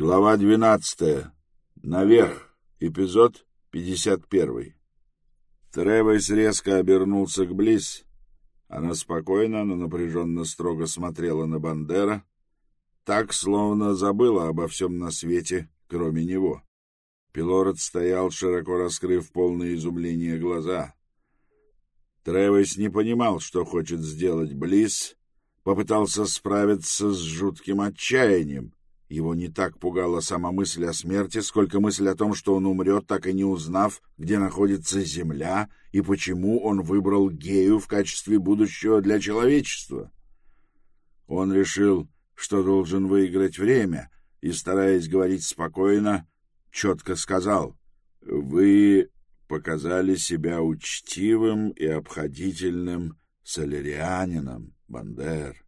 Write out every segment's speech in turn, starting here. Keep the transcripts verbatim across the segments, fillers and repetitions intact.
Глава двенадцатая. Наверх. Эпизод пятьдесят первый. Тревис резко обернулся к Близ. Она спокойно, но напряженно строго смотрела на Бандера, так, словно забыла обо всем на свете, кроме него. Пилород стоял, широко раскрыв полное изумление глаза. Тревис не понимал, что хочет сделать Близ, попытался справиться с жутким отчаянием. Его не так пугала сама мысль о смерти, сколько мысль о том, что он умрет, так и не узнав, где находится Земля и почему он выбрал Гею в качестве будущего для человечества. Он решил, что должен выиграть время, и, стараясь говорить спокойно, четко сказал: «Вы показали себя учтивым и обходительным солярианином, Бандер.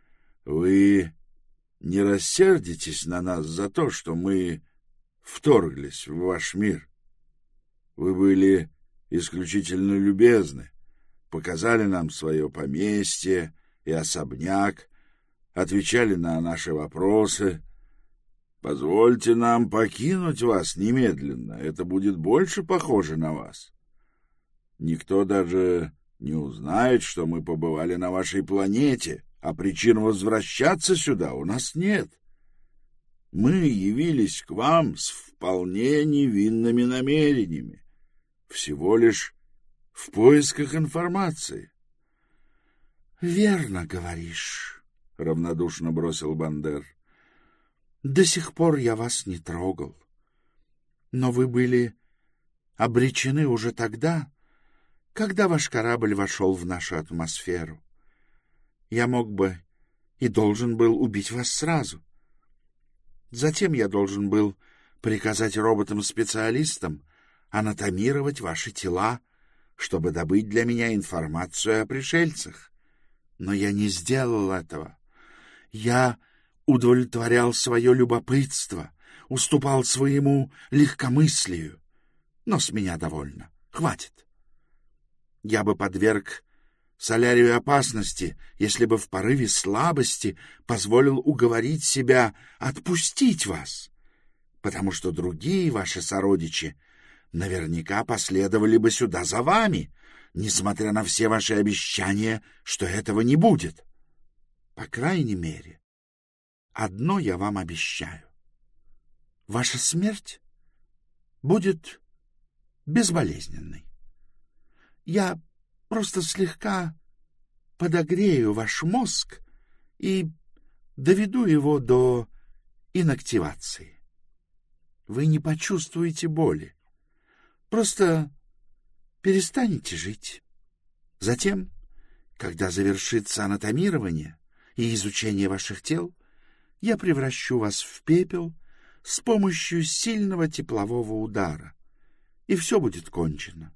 Вы не рассердитесь на нас за то, что мы вторглись в ваш мир. Вы были исключительно любезны, показали нам свое поместье и особняк, отвечали на наши вопросы. Позвольте нам покинуть вас немедленно, это будет больше похоже на вас. Никто даже не узнает, что мы побывали на вашей планете, а причин возвращаться сюда у нас нет. Мы явились к вам с вполне невинными намерениями, всего лишь в поисках информации». «Верно говоришь», — равнодушно бросил Бандер. «До сих пор я вас не трогал. Но вы были обречены уже тогда, когда ваш корабль вошел в нашу атмосферу. Я мог бы и должен был убить вас сразу. Затем я должен был приказать роботам-специалистам анатомировать ваши тела, чтобы добыть для меня информацию о пришельцах. Но я не сделал этого. Я удовлетворял свое любопытство, уступал своему легкомыслию. Но с меня довольно. Хватит. Я бы подверг Солярию опасности, если бы в порыве слабости позволил уговорить себя отпустить вас, потому что другие ваши сородичи наверняка последовали бы сюда за вами, несмотря на все ваши обещания, что этого не будет. По крайней мере, одно я вам обещаю. Ваша смерть будет безболезненной. Я просто слегка подогрею ваш мозг и доведу его до инактивации. Вы не почувствуете боли, просто перестанете жить. Затем, когда завершится анатомирование и изучение ваших тел, я превращу вас в пепел с помощью сильного теплового удара, и все будет кончено.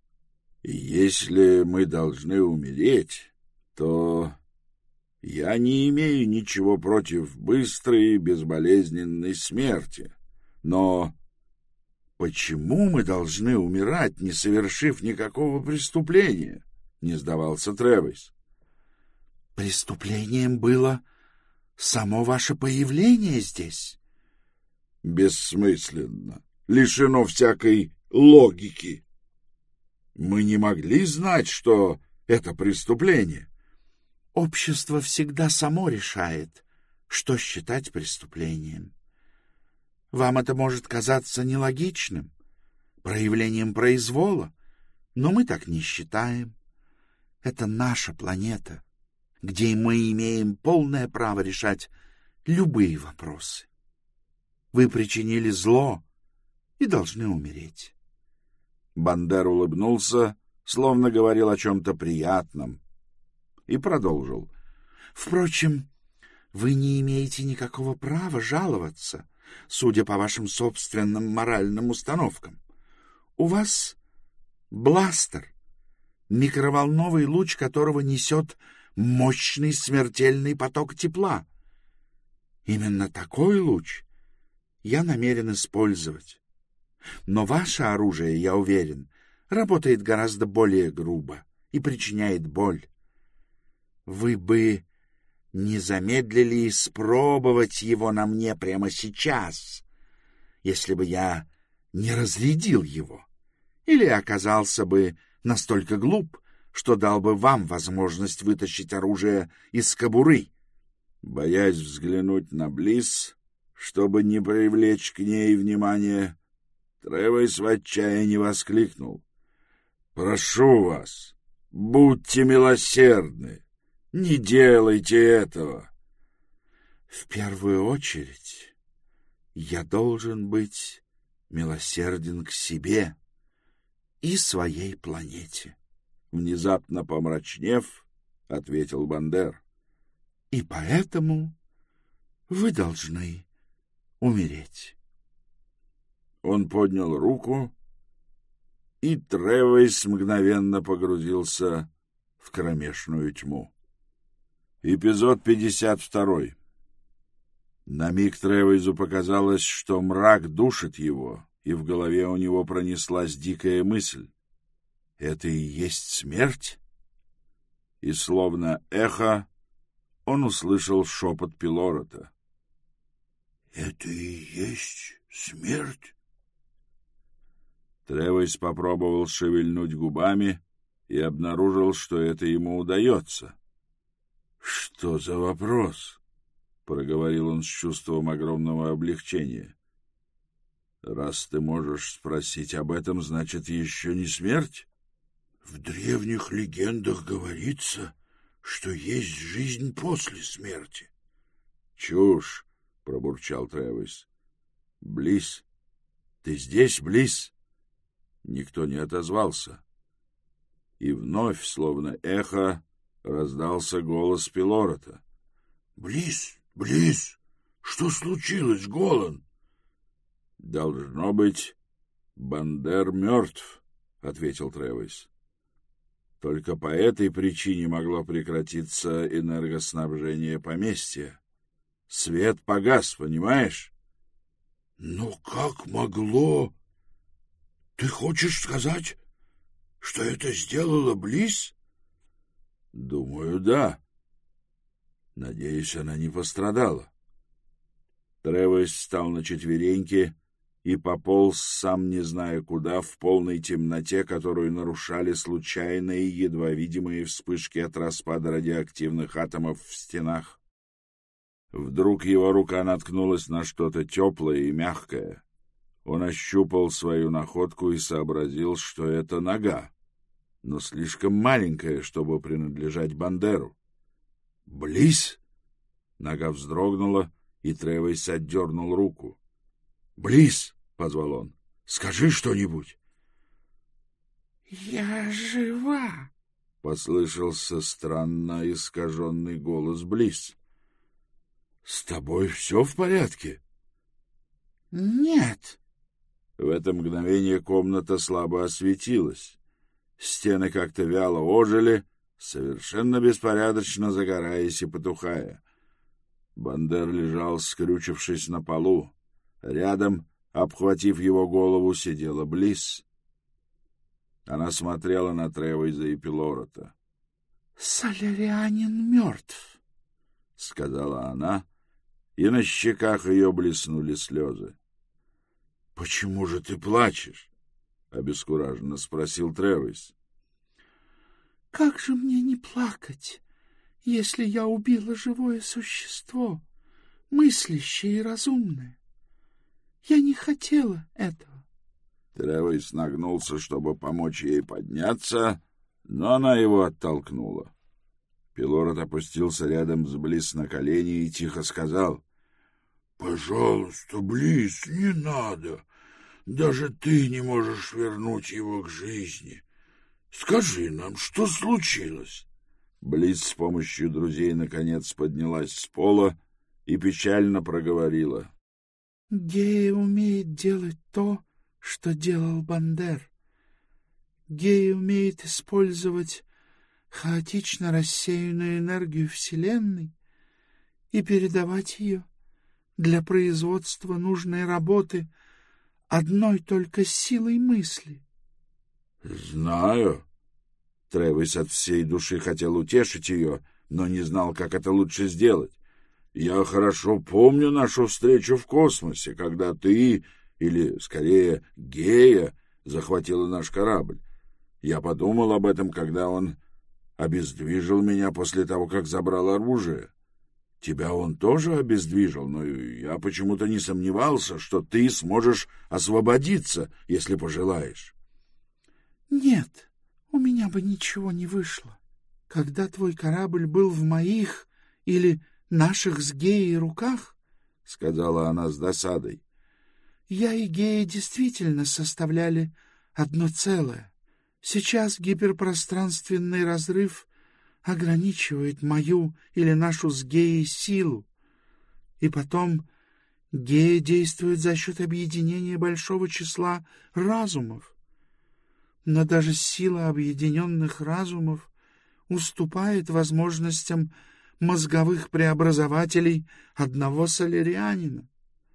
Если мы должны умереть, то я не имею ничего против быстрой и безболезненной смерти. Но почему мы должны умирать, не совершив никакого преступления? Не сдавался Тревис. Преступлением было само ваше появление здесь. Бессмысленно, лишено всякой логики. Мы не могли знать, что это преступление. Общество всегда само решает, что считать преступлением. Вам это может казаться нелогичным, проявлением произвола, но мы так не считаем. Это наша планета, где мы имеем полное право решать любые вопросы. Вы причинили зло и должны умереть. Бандер улыбнулся, словно говорил о чем-то приятном, и продолжил. Впрочем, вы не имеете никакого права жаловаться, судя по вашим собственным моральным установкам. У вас бластер, микроволновый луч которого несет мощный смертельный поток тепла. Именно такой луч я намерен использовать. Но ваше оружие, я уверен, работает гораздо более грубо и причиняет боль. Вы бы не замедлили испробовать его на мне прямо сейчас, если бы я не разрядил его, или оказался бы настолько глуп, что дал бы вам возможность вытащить оружие из кобуры. Боясь взглянуть на Блисс, чтобы не привлечь к ней внимания, Тревис в отчаянии воскликнул: «Прошу вас, будьте милосердны, не делайте этого». «В первую очередь я должен быть милосерден к себе и своей планете», — внезапно помрачнев, ответил Бандер. «И поэтому вы должны умереть». Он поднял руку, и Тревис мгновенно погрузился в кромешную тьму. Эпизод пятьдесят два. На миг Тревису показалось, что мрак душит его, и в голове у него пронеслась дикая мысль: «Это и есть смерть?» И словно эхо он услышал шепот Пилорота: «Это и есть смерть?» Тревис попробовал шевельнуть губами и обнаружил, что это ему удается. «Что за вопрос?» — проговорил он с чувством огромного облегчения. «Раз ты можешь спросить об этом, значит, еще не смерть?» «В древних легендах говорится, что есть жизнь после смерти». «Чушь!» — пробурчал Тревис. «Блисс, ты здесь, Блисс?» Никто не отозвался. И вновь, словно эхо, раздался голос Пилорота: «Блисс, Блисс, что случилось, Голан?» «Должно быть, Бандер мертв», — ответил Тревис. «Только по этой причине могло прекратиться энергоснабжение поместья. Свет погас, понимаешь?» «Но как могло? Ты хочешь сказать, что это сделала Блисс?» «Думаю, да. Надеюсь, она не пострадала». Тревис встал на четвереньки и пополз, сам не зная куда, в полной темноте, которую нарушали случайные, едва видимые вспышки от распада радиоактивных атомов в стенах. Вдруг его рука наткнулась на что-то теплое и мягкое. Он ощупал свою находку и сообразил, что это нога, но слишком маленькая, чтобы принадлежать Бандеру. «Блисс!» Нога вздрогнула, и Тревис отдернул руку. «Блисс!» — позвал он. «Скажи что-нибудь!» «Я жива!» — послышался странно искаженный голос Блисс. «С тобой все в порядке?» «Нет!» В это мгновение комната слабо осветилась. Стены как-то вяло ожили, совершенно беспорядочно загораясь и потухая. Бандер лежал, скрючившись на полу. Рядом, обхватив его голову, сидела Блисс. Она смотрела на Тревиса и Пилорота. — Солярианин мертв, — сказала она, и на щеках ее блеснули слезы. — Почему же ты плачешь? — обескураженно спросил Тревис. — Как же мне не плакать, если я убила живое существо, мыслящее и разумное? Я не хотела этого. Тревис нагнулся, чтобы помочь ей подняться, но она его оттолкнула. Пилорот опустился рядом с Блисс на колени и тихо сказал: — Пожалуйста, Блисс, не надо. Даже ты не можешь вернуть его к жизни. Скажи нам, что случилось? Блисс с помощью друзей наконец поднялась с пола и печально проговорила: — Гея умеет делать то, что делал Бандер. Гея умеет использовать хаотично рассеянную энергию Вселенной и передавать ее для производства нужной работы одной только силой мысли. — Знаю. Тревис от всей души хотел утешить ее, но не знал, как это лучше сделать. Я хорошо помню нашу встречу в космосе, когда ты, или, скорее, Гея, захватила наш корабль. Я подумал об этом, когда он обездвижил меня после того, как забрал оружие. Тебя он тоже обездвижил, но я почему-то не сомневался, что ты сможешь освободиться, если пожелаешь. — Нет, у меня бы ничего не вышло. Когда твой корабль был в моих или наших с Геей руках, — сказала она с досадой, — я и Гея действительно составляли одно целое. Сейчас гиперпространственный разрыв ограничивает мою или нашу с Геей силу. И потом Гея действует за счет объединения большого числа разумов. Но даже сила объединенных разумов уступает возможностям мозговых преобразователей одного солерианина.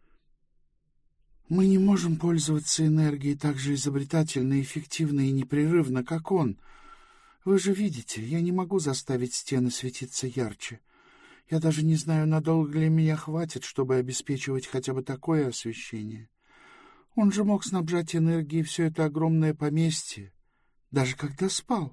Мы не можем пользоваться энергией так же изобретательно, эффективно и непрерывно, как он. Вы же видите, я не могу заставить стены светиться ярче. Я даже не знаю, надолго ли меня хватит, чтобы обеспечивать хотя бы такое освещение. Он же мог снабжать энергией все это огромное поместье, даже когда спал.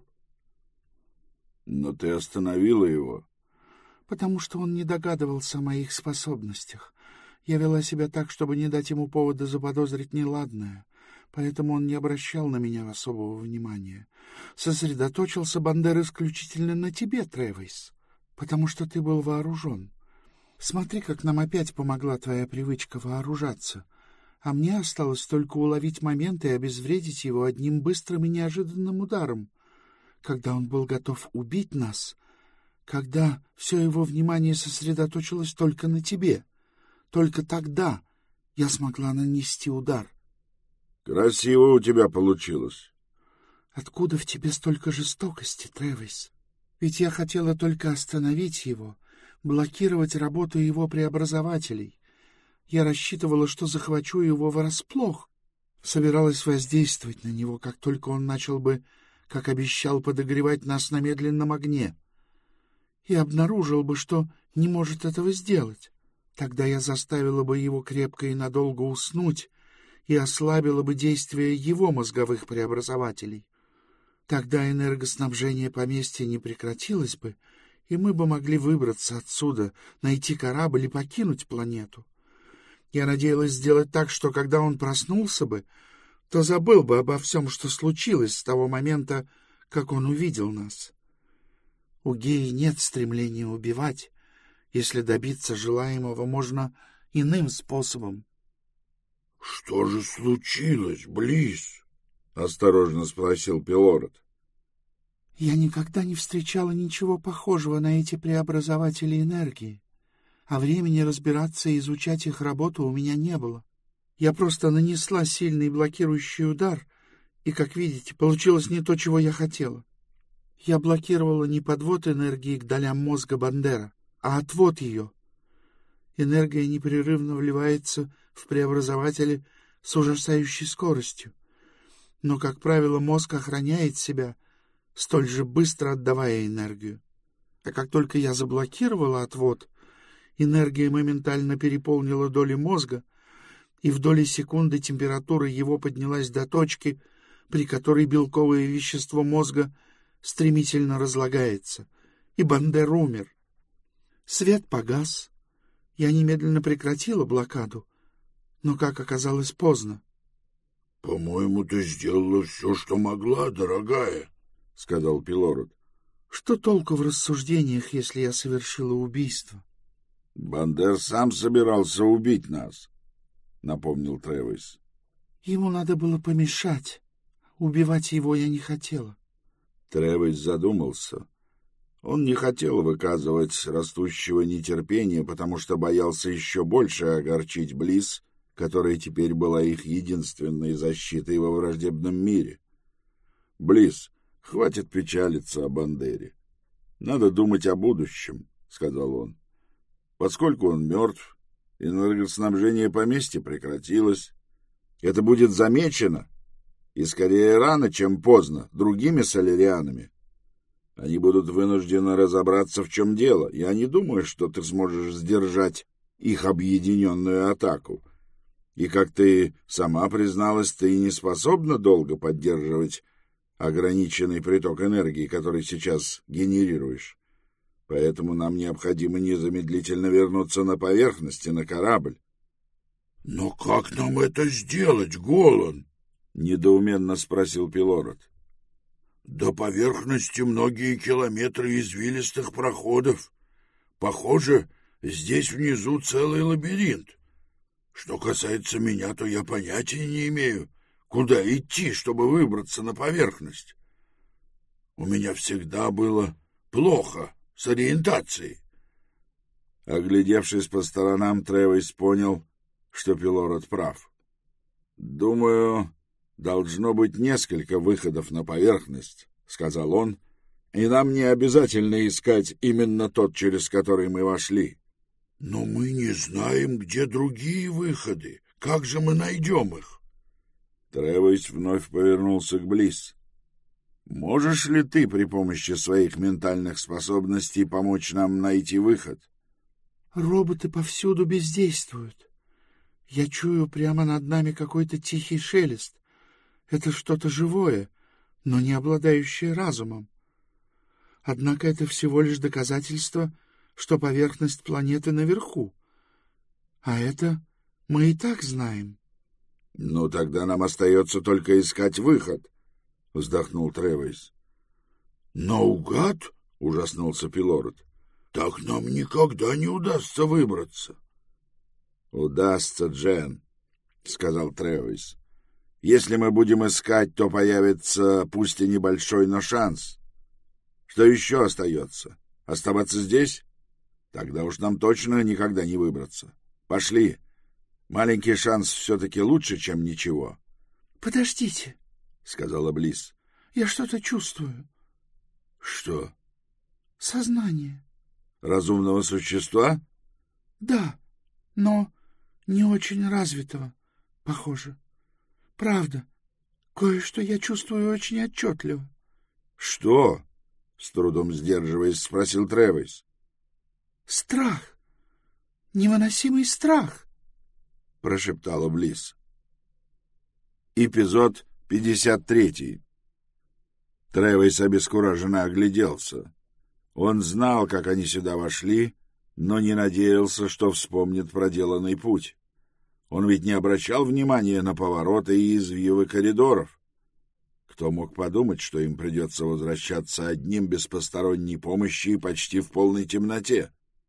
Но ты остановила его. Потому что он не догадывался о моих способностях. Я вела себя так, чтобы не дать ему повода заподозрить неладное, поэтому он не обращал на меня особого внимания. Сосредоточился Бандер исключительно на тебе, Тревис, потому что ты был вооружен. Смотри, как нам опять помогла твоя привычка вооружаться, а мне осталось только уловить момент и обезвредить его одним быстрым и неожиданным ударом. Когда он был готов убить нас, когда все его внимание сосредоточилось только на тебе, только тогда я смогла нанести удар. — Красиво у тебя получилось. — Откуда в тебе столько жестокости, Тревис? Ведь я хотела только остановить его, блокировать работу его преобразователей. Я рассчитывала, что захвачу его врасплох. Собиралась воздействовать на него, как только он начал бы, как обещал, подогревать нас на медленном огне. И обнаружил бы, что не может этого сделать. Тогда я заставила бы его крепко и надолго уснуть и ослабила бы действие его мозговых преобразователей. Тогда энергоснабжение поместья не прекратилось бы, и мы бы могли выбраться отсюда, найти корабль и покинуть планету. Я надеялась сделать так, что когда он проснулся бы, то забыл бы обо всем, что случилось с того момента, как он увидел нас. У Геи нет стремления убивать, если добиться желаемого можно иным способом. — Что же случилось, Близ? — осторожно спросил Пилород. — Я никогда не встречала ничего похожего на эти преобразователи энергии, а времени разбираться и изучать их работу у меня не было. Я просто нанесла сильный блокирующий удар, и, как видите, получилось не то, чего я хотела. Я блокировала не подвод энергии к долям мозга Бандера, а отвод ее. Энергия непрерывно вливается в преобразователи с ужасающей скоростью. Но, как правило, мозг охраняет себя, столь же быстро отдавая энергию. А как только я заблокировала отвод, энергия моментально переполнила доли мозга, и в доли секунды температура его поднялась до точки, при которой белковое вещество мозга стремительно разлагается, и Бандер умер. Свет погас. Я немедленно прекратила блокаду, но, как оказалось, поздно. — По-моему, ты сделала все, что могла, дорогая, — сказал Пилород. — Что толку в рассуждениях, если я совершила убийство? — Бандер сам собирался убить нас, — напомнил Тревис. — Ему надо было помешать. Убивать его я не хотела. Тревис задумался. Он не хотел выказывать растущего нетерпения, потому что боялся еще больше огорчить Близ, которая теперь была их единственной защитой во враждебном мире. — Близ, хватит печалиться о Бандере. Надо думать о будущем, — сказал он. Поскольку он мертв, энергоснабжение поместья прекратилось. Это будет замечено, и скорее рано, чем поздно, другими солерианами. Они будут вынуждены разобраться, в чем дело. Я не думаю, что ты сможешь сдержать их объединенную атаку. И, как ты сама призналась, ты не способна долго поддерживать ограниченный приток энергии, который сейчас генерируешь. Поэтому нам необходимо незамедлительно вернуться на поверхность и на корабль. — Но как нам это сделать, Голан? — недоуменно спросил Пилород. — До поверхности многие километры извилистых проходов. Похоже, здесь внизу целый лабиринт. Что касается меня, то я понятия не имею, куда идти, чтобы выбраться на поверхность. У меня всегда было плохо с ориентацией. Оглядевшись по сторонам, Тревис понял, что Пилород прав. — Думаю, должно быть несколько выходов на поверхность, — сказал он, — и нам не обязательно искать именно тот, через который мы вошли. — Но мы не знаем, где другие выходы. Как же мы найдем их? Тревис вновь повернулся к Блисс. — Можешь ли ты при помощи своих ментальных способностей помочь нам найти выход? — Роботы повсюду бездействуют. Я чую прямо над нами какой-то тихий шелест. Это что-то живое, но не обладающее разумом. Однако это всего лишь доказательство, что поверхность планеты наверху. А это мы и так знаем. — Ну, тогда нам остается только искать выход, — вздохнул Тревис. — Наугад? — ужаснулся Пилород. — Так нам никогда не удастся выбраться. — Удастся, Джен, — сказал Тревис. — Если мы будем искать, то появится, пусть и небольшой, но шанс. Что еще остается? Оставаться здесь? Тогда уж нам точно никогда не выбраться. Пошли. Маленький шанс все-таки лучше, чем ничего. — Подождите, — сказала Блисс. — Я что-то чувствую. — Что? — Сознание. — Разумного существа? — Да, но не очень развитого, похоже. Правда, кое-что я чувствую очень отчетливо. — Что? — с трудом сдерживаясь, спросил Тревис. — Страх. Невыносимый страх, — прошептала Блисс. Эпизод пятьдесят три. Тревис обескураженно огляделся. Он знал, как они сюда вошли, но не надеялся, что вспомнит проделанный путь. Он ведь не обращал внимания на повороты и извивы коридоров. Кто мог подумать, что им придется возвращаться одним без посторонней помощи и почти в полной темноте?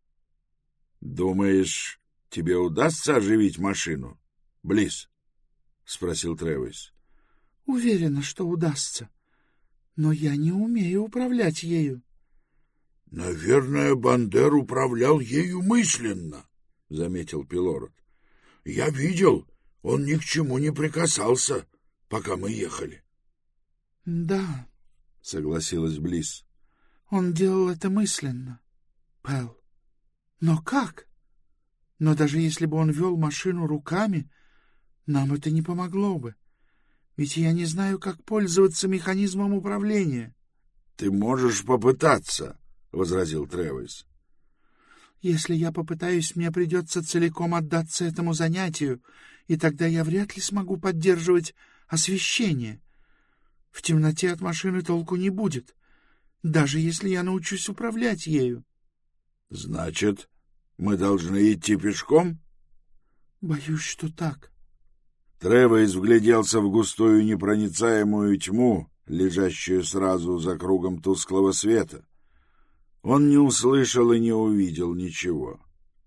— Думаешь, тебе удастся оживить машину, Блисс? — спросил Тревис. — Уверена, что удастся. Но я не умею управлять ею. — Наверное, Бандер управлял ею мысленно, — заметил Пилород. — Я видел, он ни к чему не прикасался, пока мы ехали. — Да, — согласилась Блисс. — он делал это мысленно, Пэл. Но как? Но даже если бы он вел машину руками, нам это не помогло бы. Ведь я не знаю, как пользоваться механизмом управления. — Ты можешь попытаться, — возразил Тревис. — Если я попытаюсь, мне придется целиком отдаться этому занятию, и тогда я вряд ли смогу поддерживать освещение. В темноте от машины толку не будет, даже если я научусь управлять ею. — Значит, мы должны идти пешком? — Боюсь, что так. Тревис вгляделся в густую непроницаемую тьму, лежащую сразу за кругом тусклого света. Он не услышал и не увидел ничего.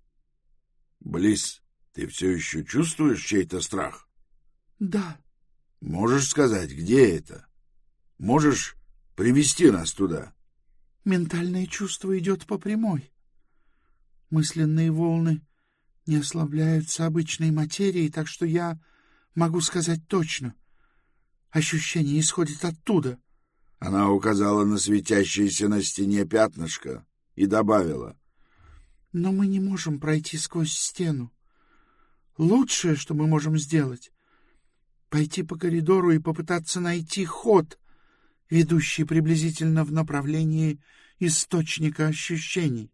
— Блисс, ты все еще чувствуешь чей-то страх? — Да. — Можешь сказать, где это? Можешь привести нас туда? — Ментальное чувство идет по прямой. Мысленные волны не ослабляются обычной материей, так что я могу сказать точно. Ощущение исходит оттуда. Она указала на светящееся на стене пятнышко и добавила. — Но мы не можем пройти сквозь стену. Лучшее, что мы можем сделать — пойти по коридору и попытаться найти ход ведущий приблизительно в направлении источника ощущений.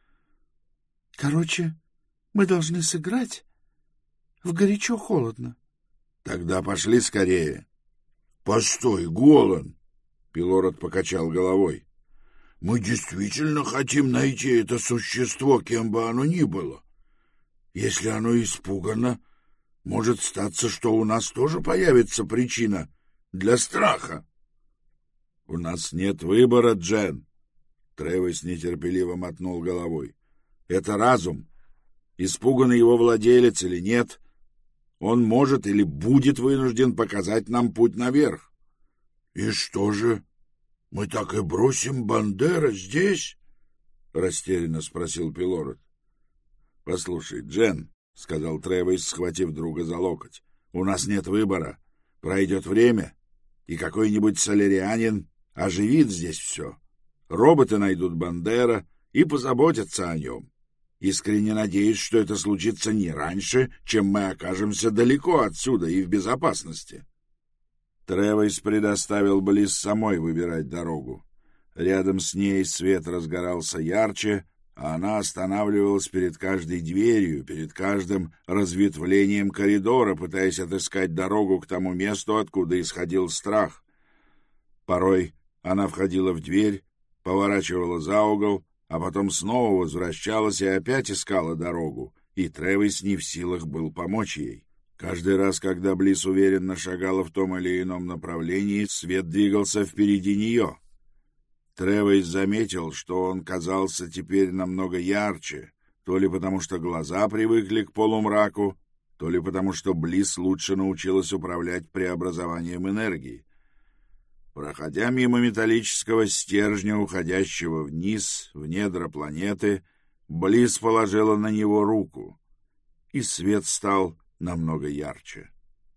Короче, мы должны сыграть в горячо-холодно. — Тогда пошли скорее. — Постой, Голан! — Пилород покачал головой. — Мы действительно хотим найти это существо, кем бы оно ни было. Если оно испугано, может статься, что у нас тоже появится причина для страха. — У нас нет выбора, Джен. Тревис нетерпеливо мотнул головой. — Это разум. Испуганный его владелец или нет, он может или будет вынужден показать нам путь наверх. — И что же, мы так и бросим Бандера здесь? — растерянно спросил Пилород. — Послушай, Джен, — сказал Тревис, схватив друга за локоть, — у нас нет выбора. Пройдет время, и какой-нибудь солерианин оживит здесь все. Роботы найдут Бандера и позаботятся о нем. Искренне надеюсь, что это случится не раньше, чем мы окажемся далеко отсюда и в безопасности. Тревис предоставил Близ самой выбирать дорогу. Рядом с ней свет разгорался ярче, а она останавливалась перед каждой дверью, перед каждым разветвлением коридора, пытаясь отыскать дорогу к тому месту, откуда исходил страх. Порой она входила в дверь, поворачивала за угол, а потом снова возвращалась и опять искала дорогу, и Тревис не в силах был помочь ей. Каждый раз, когда Близ уверенно шагала в том или ином направлении, свет двигался впереди нее. Тревис заметил, что он казался теперь намного ярче, то ли потому, что глаза привыкли к полумраку, то ли потому, что Близ лучше научилась управлять преобразованием энергии. Проходя мимо металлического стержня, уходящего вниз, в недра планеты, Близ положила на него руку, и свет стал намного ярче.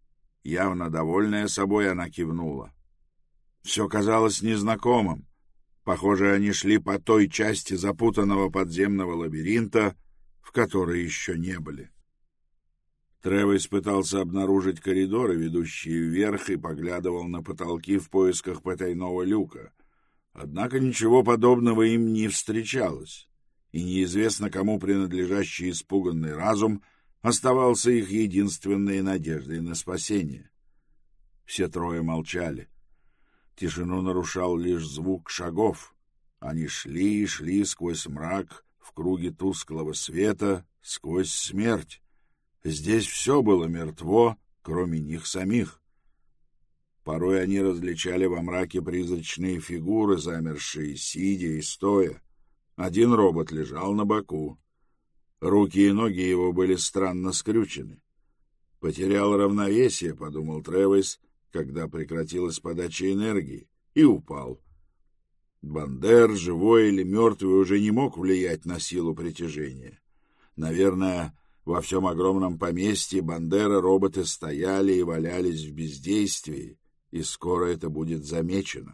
Явно довольная собой, она кивнула. Все казалось незнакомым. Похоже, они шли по той части запутанного подземного лабиринта, в которой еще не были. Тревис пытался обнаружить коридоры, ведущие вверх, и поглядывал на потолки в поисках потайного люка. Однако ничего подобного им не встречалось, и неизвестно кому принадлежащий испуганный разум оставался их единственной надеждой на спасение. Все трое молчали. Тишину нарушал лишь звук шагов. Они шли и шли сквозь мрак, в круге тусклого света, сквозь смерть. Здесь все было мертво, кроме них самих. Порой они различали во мраке призрачные фигуры, замершие сидя и стоя. Один робот лежал на боку. Руки и ноги его были странно скрючены. «Потерял равновесие», — подумал Тревис, когда прекратилась подача энергии, и упал. Бандер, живой или мертвый, уже не мог влиять на силу притяжения. Наверное, во всем огромном поместье Бандера роботы стояли и валялись в бездействии, и скоро это будет замечено.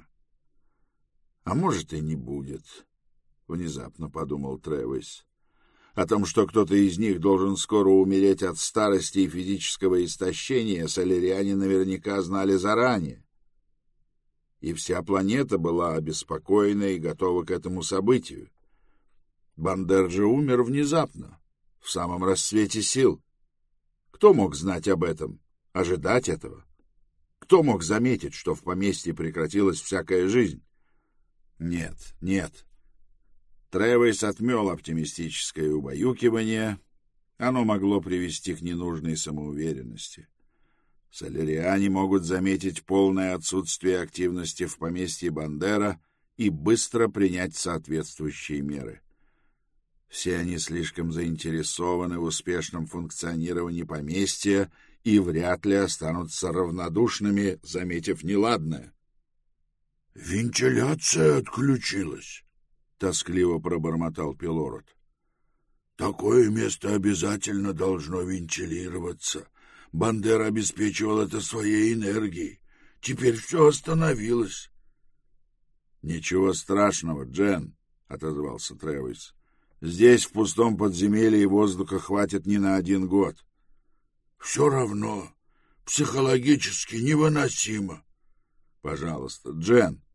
А может, и не будет, — внезапно подумал Тревис. О том, что кто-то из них должен скоро умереть от старости и физического истощения, солериане наверняка знали заранее. И вся планета была обеспокоена и готова к этому событию. Бандер же умер внезапно, в самом расцвете сил. Кто мог знать об этом, ожидать этого? Кто мог заметить, что в поместье прекратилась всякая жизнь? Нет, нет. Тревис отмел оптимистическое убаюкивание. Оно могло привести к ненужной самоуверенности. Солериане могут заметить полное отсутствие активности в поместье Бандера и быстро принять соответствующие меры. Все они слишком заинтересованы в успешном функционировании поместья и вряд ли останутся равнодушными, заметив неладное. — Вентиляция отключилась, — тоскливо пробормотал Пилород. — Такое место обязательно должно вентилироваться. Бандера обеспечивал это своей энергией. Теперь все остановилось. — Ничего страшного, Джен, — отозвался Тревис. — Здесь, в пустом подземелье, воздуха хватит не на один год. — Все равно психологически невыносимо. — Пожалуйста, Джен,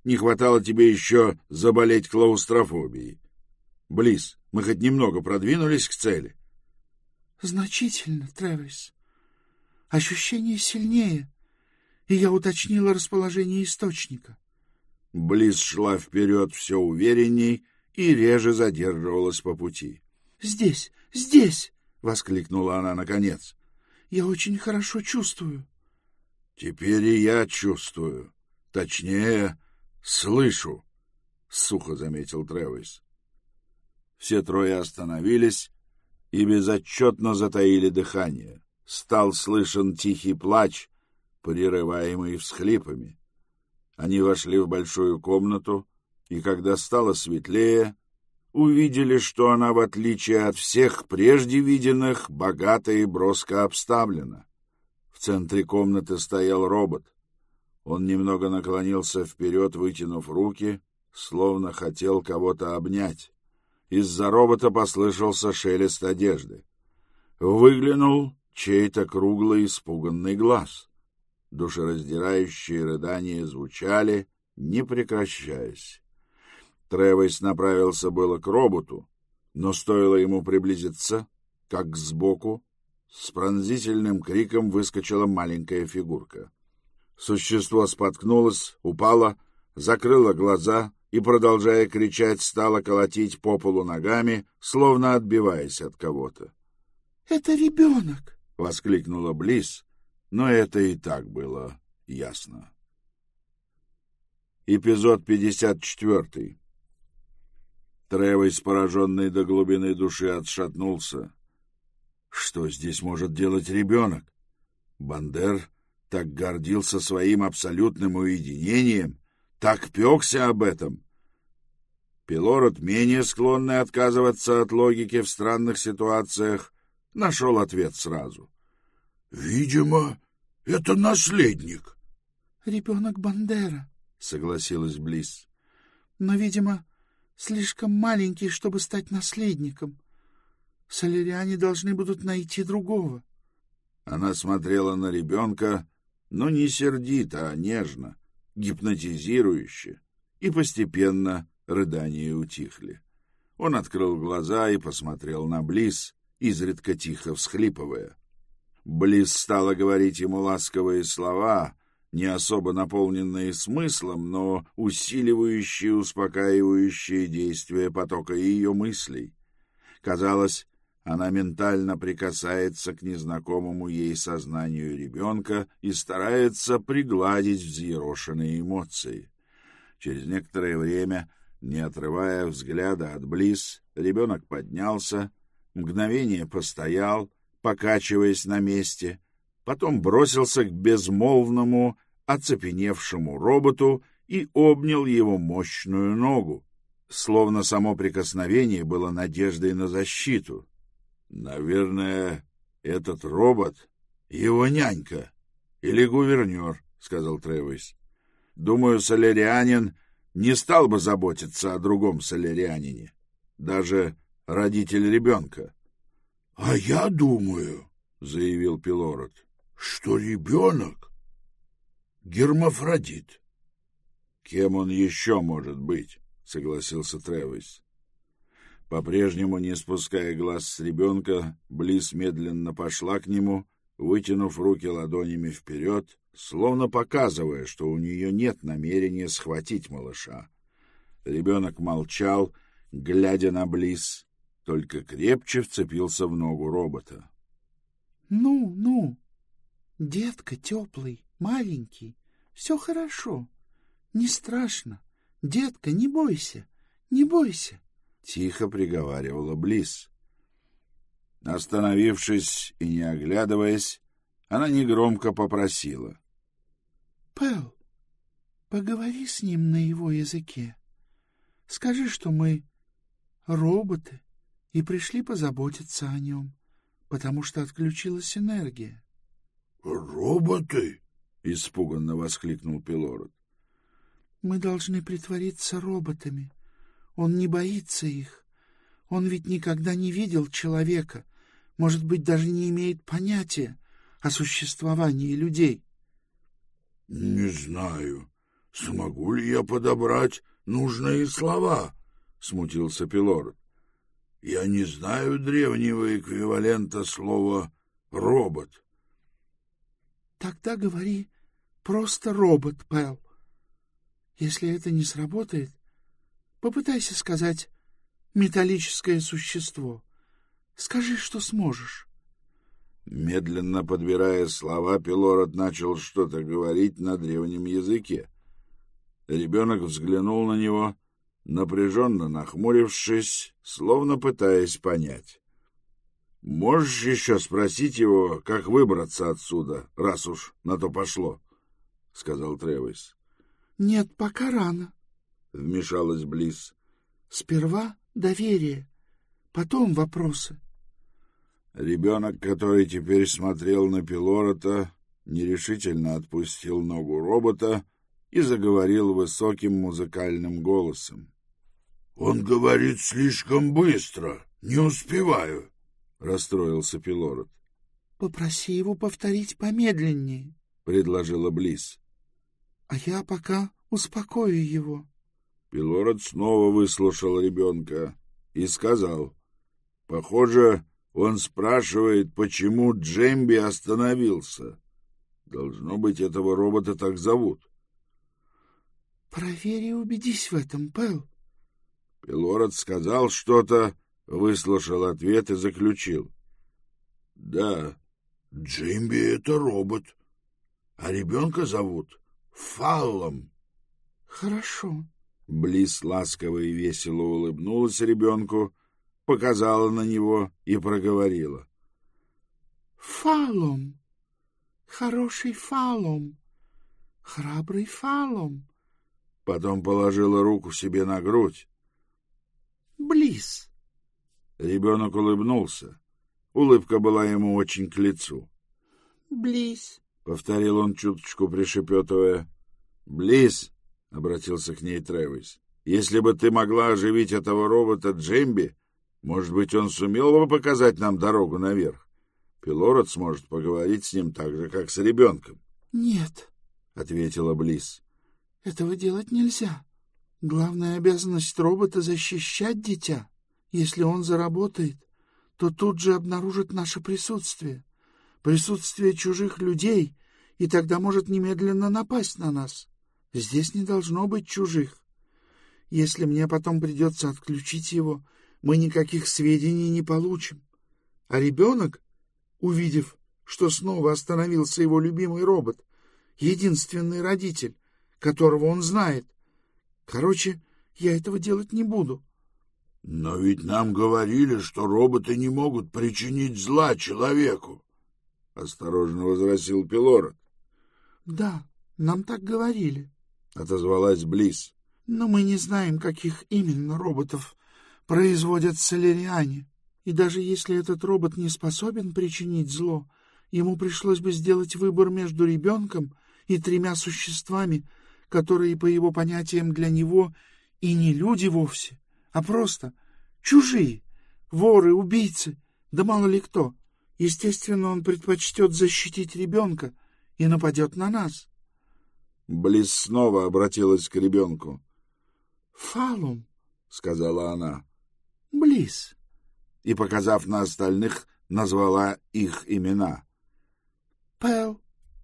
Не хватало тебе еще заболеть клаустрофобией. Близ, мы хоть немного продвинулись к цели? — Значительно, Тревис. Ощущение сильнее, и я уточнила расположение источника. Близ шла вперед все уверенней и реже задерживалась по пути. — Здесь, здесь! — воскликнула она наконец. — Я очень хорошо чувствую. — Теперь и я чувствую. Точнее, слышу, — сухо заметил Тревис. Все трое остановились и безотчетно затаили дыхание. Стал слышен тихий плач, прерываемый всхлипами. Они вошли в большую комнату, и когда стало светлее, увидели, что она, в отличие от всех прежде виденных, богато и броско обставлена. В центре комнаты стоял робот. Он немного наклонился вперед, вытянув руки, словно хотел кого-то обнять. Из-за робота послышался шелест одежды. Выглянул чей-то круглый испуганный глаз. Душераздирающие рыдания звучали, не прекращаясь. Тревис направился было к роботу, но стоило ему приблизиться, как сбоку с пронзительным криком выскочила маленькая фигурка. Существо споткнулось, упало, закрыло глаза и, продолжая кричать, стало колотить по полу ногами, словно отбиваясь от кого-то. — Это ребенок! — воскликнула Близ, но это и так было ясно. Эпизод пятьдесят четыре. Тревис, пораженный до глубины души, отшатнулся. Что здесь может делать ребенок? Бандер так гордился своим абсолютным уединением, так пекся об этом. Пилород, менее склонный отказываться от логики в странных ситуациях, нашел ответ сразу. — Видимо, это наследник. — Ребенок Бандера, — согласилась Близ. — Но, видимо, слишком маленький, чтобы стать наследником. Соляриане должны будут найти другого. Она смотрела на ребенка, но не сердито, а нежно, гипнотизирующе, и постепенно рыдания утихли. Он открыл глаза и посмотрел на Близ, изредка тихо всхлипывая. Близ стала говорить ему ласковые слова, не особо наполненные смыслом, но усиливающие успокаивающие действия потока ее мыслей. Казалось, она ментально прикасается к незнакомому ей сознанию ребенка и старается пригладить взъерошенные эмоции. Через некоторое время, не отрывая взгляда от Близ, ребенок поднялся, мгновение постоял, покачиваясь на месте, потом бросился к безмолвному, оцепеневшему роботу и обнял его мощную ногу, словно само прикосновение было надеждой на защиту. «Наверное, этот робот — его нянька или гувернер», — сказал Тревис. «Думаю, солярианин не стал бы заботиться о другом солярианине, даже родитель ребенка». «А я думаю, — заявил Пилород, — что ребенок — гермафродит». «Кем он еще может быть?» — согласился Тревис. По-прежнему, не спуская глаз с ребенка, Близ медленно пошла к нему, вытянув руки ладонями вперед, словно показывая, что у нее нет намерения схватить малыша. Ребенок молчал, глядя на Близ, только крепче вцепился в ногу робота. — Ну, ну, детка теплый, маленький, все хорошо, не страшно. Детка, не бойся, не бойся. — тихо приговаривала Близ. Остановившись и не оглядываясь, она негромко попросила. — Пэл, поговори с ним на его языке. Скажи, что мы роботы и пришли позаботиться о нем, потому что отключилась энергия. — Роботы? — испуганно воскликнул Пилород. — Мы должны притвориться роботами. Он не боится их. Он ведь никогда не видел человека, может быть, даже не имеет понятия о существовании людей. — Не знаю, смогу ли я подобрать нужные слова? — смутился Пилород. — Я не знаю древнего эквивалента слова «робот». — Тогда говори просто робот, Пэл. Если это не сработает, попытайся сказать «металлическое существо». Скажи, что сможешь. Медленно подбирая слова, Пилород начал что-то говорить на древнем языке. Ребенок взглянул на него, напряженно нахмурившись, словно пытаясь понять. — Можешь еще спросить его, как выбраться отсюда, раз уж на то пошло? — сказал Тревис. — Нет, пока рано, — вмешалась Близ. — Сперва доверие, потом вопросы. Ребенок, который теперь смотрел на Пилорота, нерешительно отпустил ногу робота и заговорил высоким музыкальным голосом. — Он говорит слишком быстро, не успеваю, — расстроился Пилорот. — Попроси его повторить помедленнее, — предложила Близ. — А я пока успокою его. Пилорот снова выслушал ребенка и сказал: — Похоже, он спрашивает, почему Джемби остановился. Должно быть, этого робота так зовут. — Проверь и убедись в этом, Пэл. Пилород сказал что-то, выслушал ответ и заключил: — Да, Джемби — это робот, а ребенка зовут Фаллом. — Хорошо. Близ ласково и весело улыбнулась ребенку, показала на него и проговорила: — Фалом, хороший Фалом, храбрый Фалом. Потом положила руку себе на грудь. — Близ. Ребенок улыбнулся. Улыбка была ему очень к лицу. — Близ, — повторил он, чуточку пришепетывая. — Близ, — обратился к ней Тревис, — если бы ты могла оживить этого робота Джемби, может быть, он сумел бы показать нам дорогу наверх. Пилород сможет поговорить с ним так же, как с ребенком. — Нет, — ответила Близ. — этого делать нельзя. Главная обязанность робота — защищать дитя. Если он заработает, то тут же обнаружит наше присутствие, присутствие чужих людей, и тогда может немедленно напасть на нас. Здесь не должно быть чужих. Если мне потом придется отключить его, мы никаких сведений не получим. А ребенок, увидев, что снова остановился его любимый робот, единственный родитель, которого он знает. Короче, я этого делать не буду. — Но ведь нам говорили, что роботы не могут причинить зла человеку, — осторожно возразил Пилород. — Да, нам так говорили, — отозвалась Близ. — но мы не знаем, каких именно роботов производят соляриане. И даже если этот робот не способен причинить зло, ему пришлось бы сделать выбор между ребенком и тремя существами, которые, по его понятиям, для него и не люди вовсе, а просто чужие, воры, убийцы, да мало ли кто. Естественно, он предпочтет защитить ребенка и нападет на нас. Близ снова обратилась к ребенку. — Фалум, — сказала она. — Близ. И, показав на остальных, назвала их имена. — Пэл,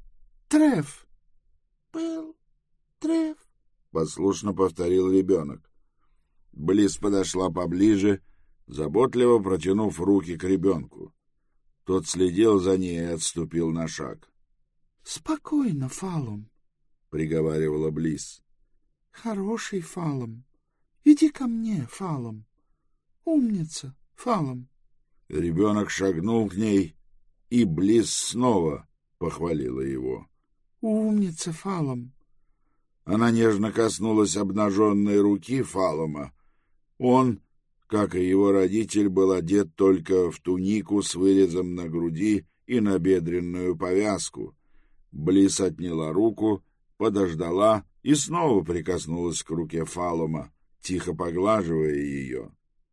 Трев, Пэл, Трев, — послушно повторил ребенок. Близ подошла поближе, заботливо протянув руки к ребенку. Тот следил за ней и отступил на шаг. — Спокойно, Фалум, — приговаривала Близ. — Хороший Фалум. Иди ко мне, Фалум. Умница, Фалум. Ребенок шагнул к ней, и Близ снова похвалила его. — Умница, Фалум. Она нежно коснулась обнаженной руки Фалума. Он, как и его родитель, был одет только в тунику с вырезом на груди и набедренную повязку. Близ отняла руку, подождала и снова прикоснулась к руке Фалума, тихо поглаживая ее.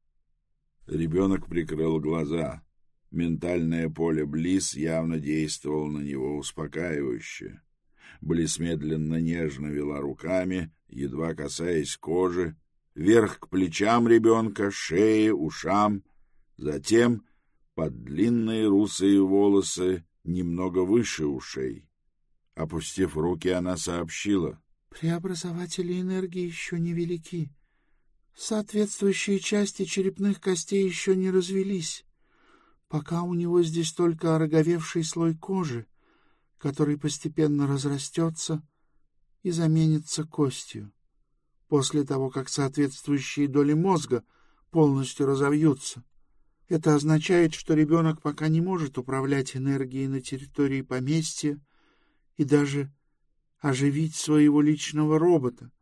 Ребенок прикрыл глаза. Ментальное поле Близ явно действовало на него успокаивающе. Близ медленно нежно вела руками, едва касаясь кожи, вверх к плечам ребенка, шее, ушам, затем под длинные русые волосы немного выше ушей. Опустив руки, она сообщила: преобразователи энергии еще невелики. Соответствующие части черепных костей еще не развелись. Пока у него здесь только ороговевший слой кожи, который постепенно разрастется и заменится костью. После того, как соответствующие доли мозга полностью разовьются. Это означает, что ребенок пока не может управлять энергией на территории поместья и даже оживить своего личного робота.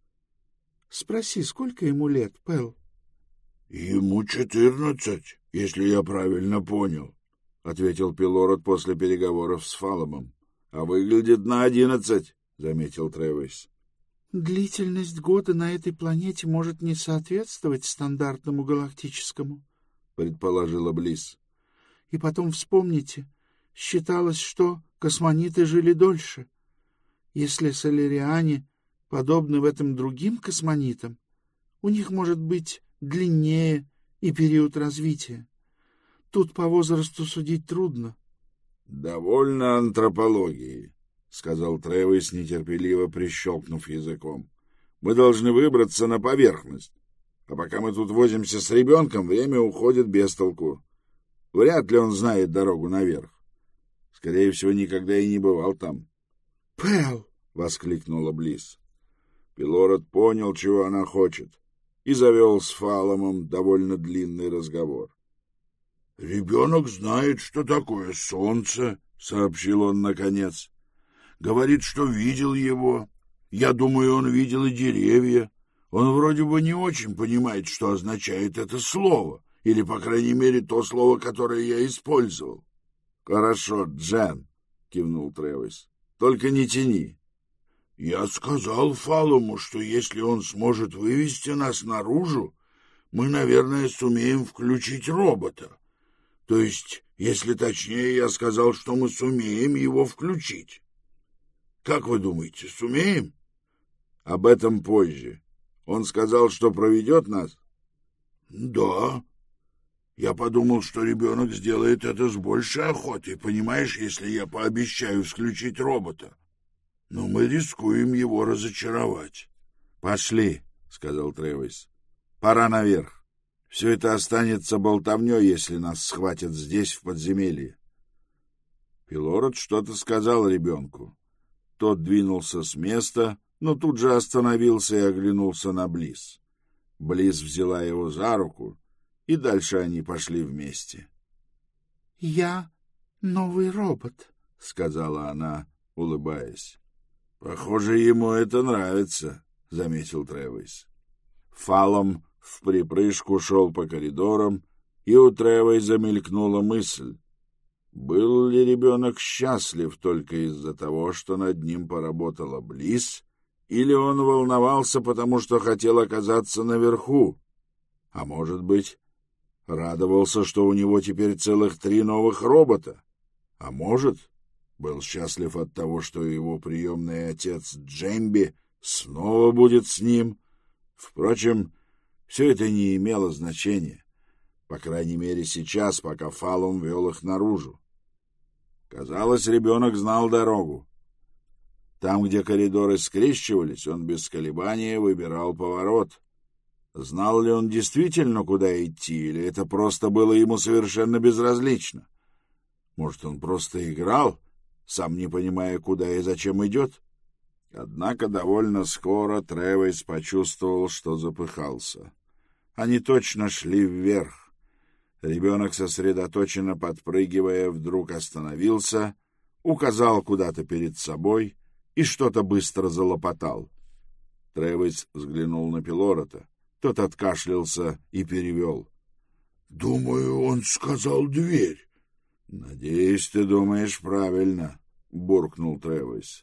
Спроси, сколько ему лет, Пэл? — Ему четырнадцать, если я правильно понял, — ответил Пилород после переговоров с Фаломом. — А выглядит на одиннадцать, — заметил Тревис. — Длительность года на этой планете может не соответствовать стандартному галактическому, — предположила Близ. — И потом вспомните, считалось, что космониты жили дольше. Если солариане подобны в этом другим космонитам, у них может быть длиннее и период развития. Тут по возрасту судить трудно. — Довольно антропологии, — сказал Тревис, нетерпеливо прищелкнув языком. — Мы должны выбраться на поверхность. А пока мы тут возимся с ребенком, время уходит без толку. Вряд ли он знает дорогу наверх. Скорее всего, никогда и не бывал там. — Пэл! — воскликнула Близ. Пилород понял, чего она хочет, и завел с Фаломом довольно длинный разговор. — Ребенок знает, что такое солнце, — сообщил он наконец. — Говорит, что видел его. Я думаю, он видел и деревья. Он вроде бы не очень понимает, что означает это слово, или, по крайней мере, то слово, которое я использовал. — Хорошо, Джен, — кивнул Тревис, — только не тяни. — Я сказал Фалому, что если он сможет вывести нас наружу, мы, наверное, сумеем включить робота. То есть, если точнее, я сказал, что мы сумеем его включить. Как вы думаете, сумеем? — Об этом позже. Он сказал, что проведет нас? — Да. Я подумал, что ребенок сделает это с большей охотой, понимаешь, если я пообещаю включить робота. Но мы рискуем его разочаровать. — Пошли, — сказал Тревис. — Пора наверх. Все это останется болтовней, если нас схватят здесь, в подземелье. Пилород что-то сказал ребенку. Тот двинулся с места, но тут же остановился и оглянулся на Близ. Близ взяла его за руку, и дальше они пошли вместе. — Я новый робот, — сказала она, улыбаясь. — Похоже, ему это нравится, — заметил Тревис. Фалом в припрыжку шел по коридорам, и у Тревиса мелькнула мысль. Был ли ребенок счастлив только из-за того, что над ним поработала Близ, или он волновался, потому что хотел оказаться наверху? А может быть, радовался, что у него теперь целых три новых робота? А может, был счастлив от того, что его приемный отец Джемби снова будет с ним? Впрочем, все это не имело значения, по крайней мере сейчас, пока Фалум вел их наружу. Казалось, ребенок знал дорогу. Там, где коридоры скрещивались, он без колебания выбирал поворот. Знал ли он действительно, куда идти, или это просто было ему совершенно безразлично? Может, он просто играл, сам не понимая, куда и зачем идет? Однако довольно скоро Тревис почувствовал, что запыхался. Они точно шли вверх. Ребенок, сосредоточенно подпрыгивая, вдруг остановился, указал куда-то перед собой и что-то быстро залопотал. Тревис взглянул на Пилорота. Тот откашлялся и перевел. — Думаю, он сказал дверь. — Надеюсь, ты думаешь правильно, — буркнул Тревис.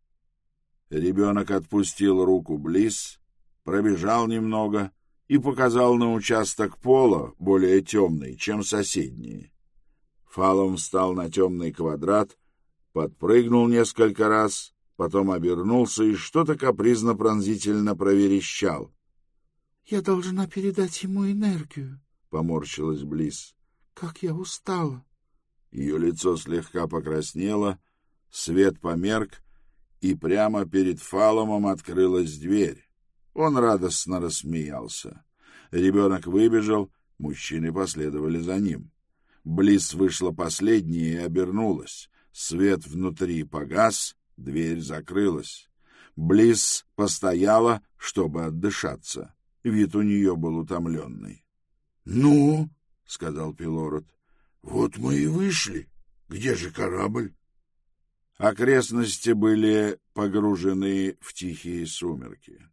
Ребенок отпустил руку Близ, пробежал немного и показал на участок пола, более темный, чем соседние. Фалом встал на темный квадрат, подпрыгнул несколько раз, потом обернулся и что-то капризно-пронзительно проверещал. — Я должна передать ему энергию, — поморщилась Близ. — Как я устала! Ее лицо слегка покраснело, свет померк, и прямо перед Фаломом открылась дверь. Он радостно рассмеялся. Ребенок выбежал, мужчины последовали за ним. Близ вышла последней и обернулась. Свет внутри погас, дверь закрылась. Близ постояла, чтобы отдышаться. Вид у нее был утомленный. — Ну, — сказал Пилород, — вот мы и вышли. Где же корабль? Окрестности были погружены в тихие сумерки.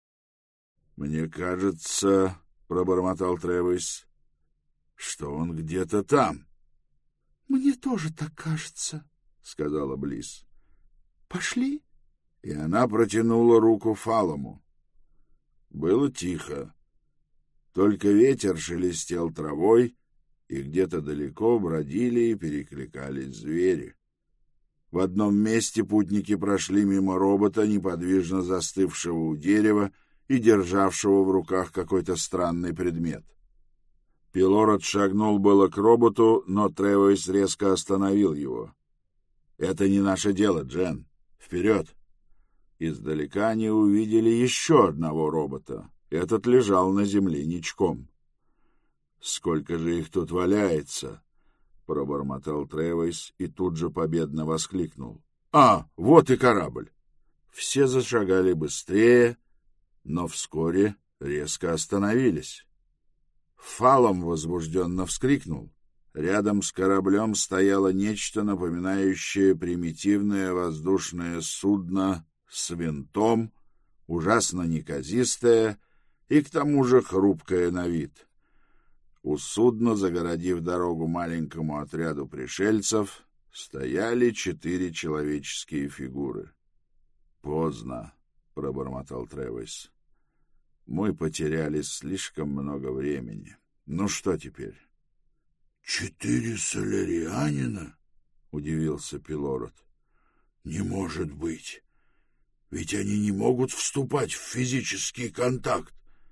— Мне кажется, — пробормотал Тревис, — что он где-то там. — Мне тоже так кажется, — сказала Близ. — Пошли? И она протянула руку Фалому. Было тихо. Только ветер шелестел травой, и где-то далеко бродили и перекликались звери. В одном месте путники прошли мимо робота, неподвижно застывшего у дерева и державшего в руках какой-то странный предмет. Пилород шагнул было к роботу, но Тревис резко остановил его. — Это не наше дело, Джен. Вперед! Издалека они увидели еще одного робота. Этот лежал на земле ничком. — Сколько же их тут валяется! — пробормотал Тревис и тут же победно воскликнул. — А, вот и корабль! Все зашагали быстрее, но вскоре резко остановились. Фалом возбужденно вскрикнул. Рядом с кораблем стояло нечто, напоминающее примитивное воздушное судно с винтом, ужасно неказистое и к тому же хрупкое на вид. У судна, загородив дорогу маленькому отряду пришельцев, стояли четыре человеческие фигуры. — Поздно, — пробормотал Тревис. — Мы потеряли слишком много времени. Ну что теперь? — Четыре солярианина? — удивился Пилород. — Не может быть. Ведь они не могут вступать в физический контакт.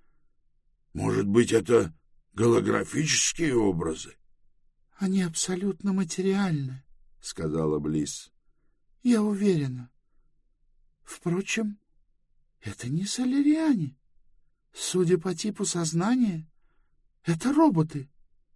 Может быть, это голографические образы? — Они абсолютно материальны, — сказала Близ. — Я уверена. Впрочем, это не соляриане. Судя по типу сознания, это роботы.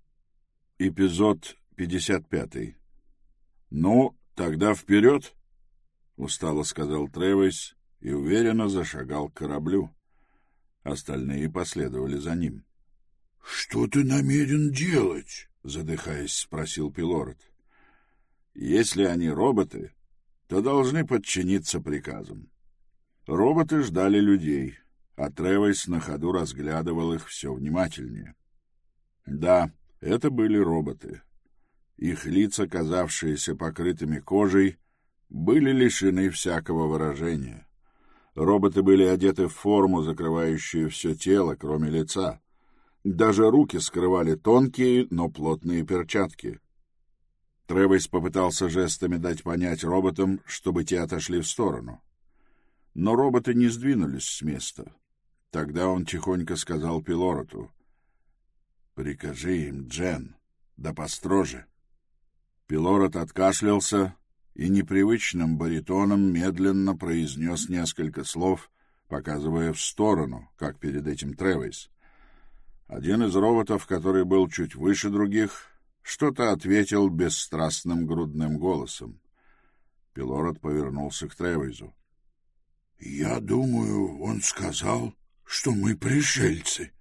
Эпизод пятьдесят пятый. — Ну, тогда вперед! — устало сказал Тревис и уверенно зашагал к кораблю. Остальные последовали за ним. — Что ты намерен делать? — задыхаясь, спросил Пилород. — Если они роботы, то должны подчиниться приказам. Роботы ждали людей, а Тревис на ходу разглядывал их все внимательнее. Да, это были роботы. Их лица, казавшиеся покрытыми кожей, были лишены всякого выражения. Роботы были одеты в форму, закрывающую все тело, кроме лица. Даже руки скрывали тонкие, но плотные перчатки. Тревис попытался жестами дать понять роботам, чтобы те отошли в сторону. Но роботы не сдвинулись с места. Тогда он тихонько сказал Пилороту: «Прикажи им, Джен, да построже». Пилорот откашлялся и непривычным баритоном медленно произнес несколько слов, показывая в сторону, как перед этим Тревис. Один из роботов, который был чуть выше других, что-то ответил бесстрастным грудным голосом. Пилорот повернулся к Тревису. — Я думаю, он сказал, что мы пришельцы.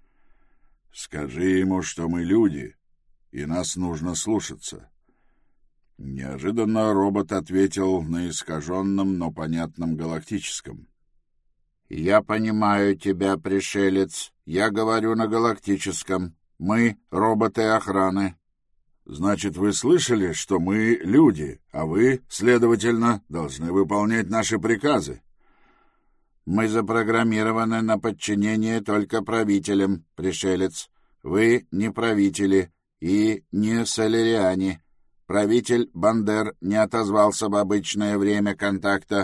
— Скажи ему, что мы люди, и нас нужно слушаться. Неожиданно робот ответил на искаженном, но понятном галактическом. — Я понимаю тебя, пришелец. Я говорю на галактическом. Мы — роботы охраны. — Значит, вы слышали, что мы — люди, а вы, следовательно, должны выполнять наши приказы? — Мы запрограммированы на подчинение только правителям, пришелец. Вы не правители и не соляриане. Правитель Бандер не отозвался в обычное время контакта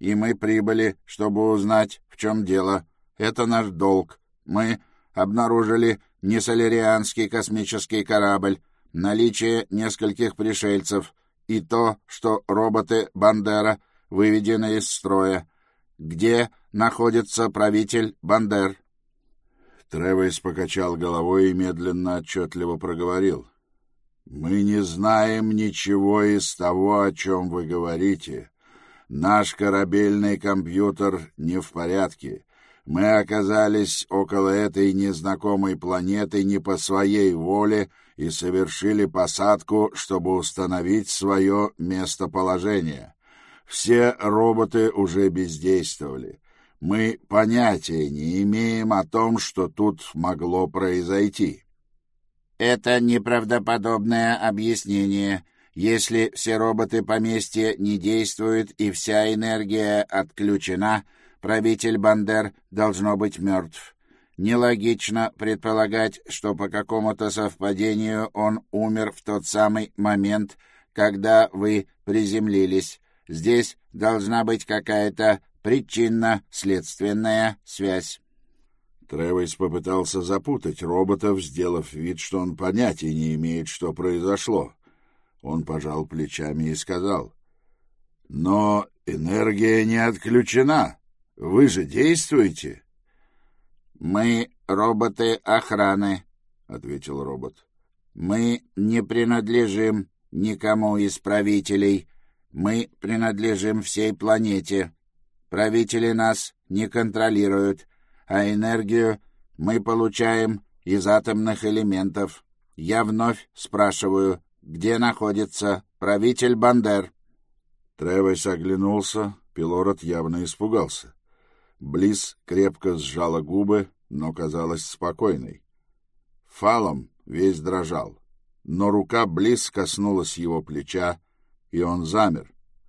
и мы прибыли, чтобы узнать, в чем дело. Это наш долг. Мы обнаружили несолерианский космический корабль, наличие нескольких пришельцев и то, что роботы Бандера выведены из строя. Где находится правитель Бандер?» Тревис покачал головой и медленно отчетливо проговорил. «Мы не знаем ничего из того, о чем вы говорите. Наш корабельный компьютер не в порядке. Мы оказались около этой незнакомой планеты не по своей воле и совершили посадку, чтобы установить свое местоположение. Все роботы уже бездействовали. Мы понятия не имеем о том, что тут могло произойти». «Это неправдоподобное объяснение. Если все роботы поместья не действуют и вся энергия отключена, правитель Бандер должно быть мертв. Нелогично предполагать, что по какому-то совпадению он умер в тот самый момент, когда вы приземлились. Здесь должна быть какая-то причинно-следственная связь». Тревис попытался запутать роботов, сделав вид, что он понятия не имеет, что произошло. Он пожал плечами и сказал: «Но энергия не отключена. Вы же действуете?» «Мы роботы охраны», — ответил робот. «Мы не принадлежим никому из правителей. Мы принадлежим всей планете. Правители нас не контролируют, а энергию мы получаем из атомных элементов. Я вновь спрашиваю, где находится правитель Бандер?» Тревис оглянулся, Пилород явно испугался. Близ крепко сжала губы, но казалась спокойной. Фалом весь дрожал, но рука Близ коснулась его плеча, и он замер.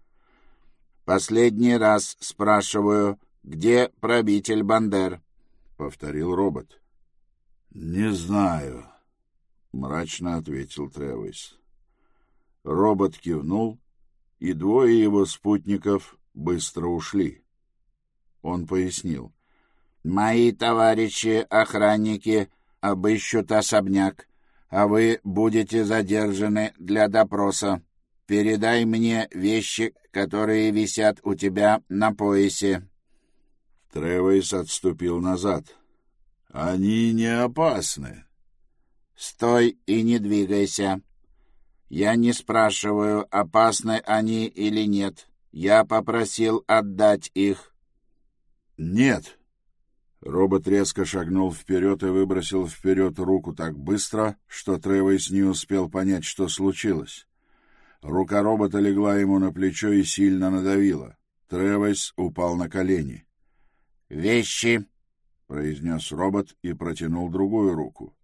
«Последний раз спрашиваю, где правитель Бандер?» — повторил робот. «Не знаю», — мрачно ответил Тревис. Робот кивнул, и двое его спутников быстро ушли. Он пояснил: «Мои товарищи-охранники обыщут особняк, а вы будете задержаны для допроса. Передай мне вещи, которые висят у тебя на поясе». Тревис отступил назад. «Они не опасны». «Стой и не двигайся. Я не спрашиваю, опасны они или нет. Я попросил отдать их». «Нет». Робот резко шагнул вперед и выбросил вперед руку так быстро, что Тревис не успел понять, что случилось. Рука робота легла ему на плечо и сильно надавила. Тревис упал на колени. «Вещи!» — произнес робот и протянул другую руку.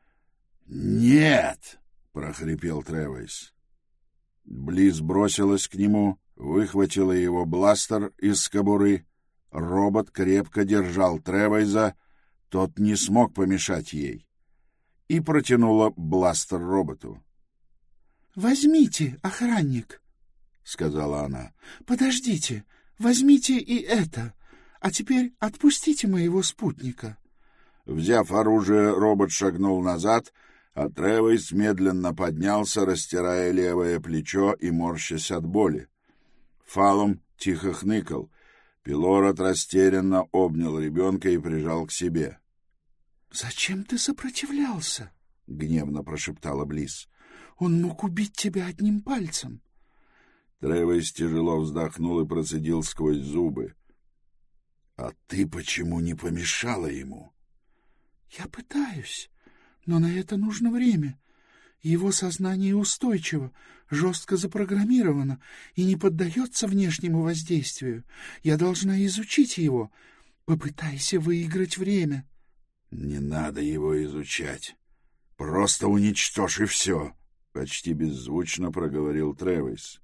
«Нет!» — прохрипел Тревис. Близ бросилась к нему, выхватила его бластер из кобуры. Робот крепко держал Тревиса, тот не смог помешать ей, и протянула бластер роботу. «Возьмите, охранник», — сказала она. «Подождите, возьмите и это. А теперь отпустите моего спутника». Взяв оружие, робот шагнул назад, а Тревис медленно поднялся, растирая левое плечо и морщась от боли. Фалом тихо хныкал. Пилород растерянно обнял ребенка и прижал к себе. «Зачем ты сопротивлялся?» — гневно прошептала Близ. «Он мог убить тебя одним пальцем». Тревис тяжело вздохнул и процедил сквозь зубы: «А ты почему не помешала ему?» «Я пытаюсь, но на это нужно время. Его сознание устойчиво, жестко запрограммировано и не поддается внешнему воздействию. Я должна изучить его. Попытайся выиграть время». «Не надо его изучать. Просто уничтожь, и все», — почти беззвучно проговорил Тревис.